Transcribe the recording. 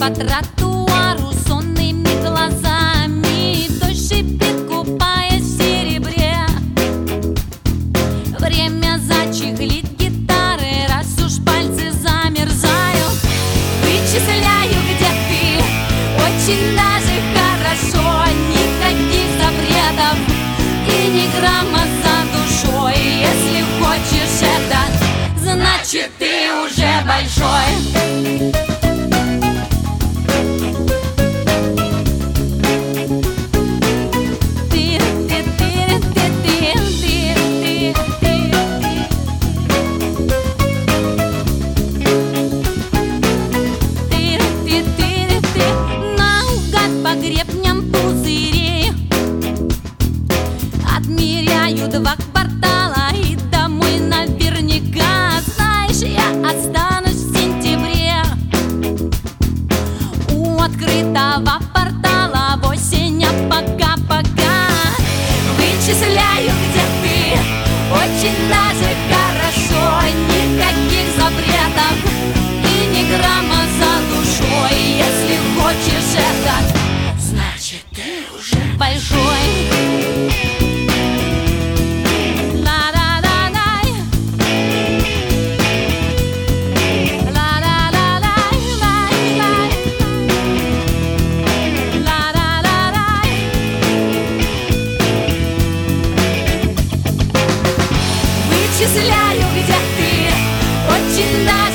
по тротуару сонными глазами. Дождь шипит, купаясь в серебре. Время зачехлить гитары, раз уж пальцы замерзают. Вычисляю, где ты, очень даже хорошо. Никаких запретов и ни грамма за душой. Если хочешь это, значит ты уже большой. По гребням пузырей отмеряю 2 квартала и домой наверняка. Знаешь, я останусь в сентябре у открытого портала в осень, а пока-пока вычисляю, где ты, очень даже хорошо. Никаких запретов и ни грамма за душой. Если хочешь это, значит ты уже большой. Вычисляю, где ты, очень даже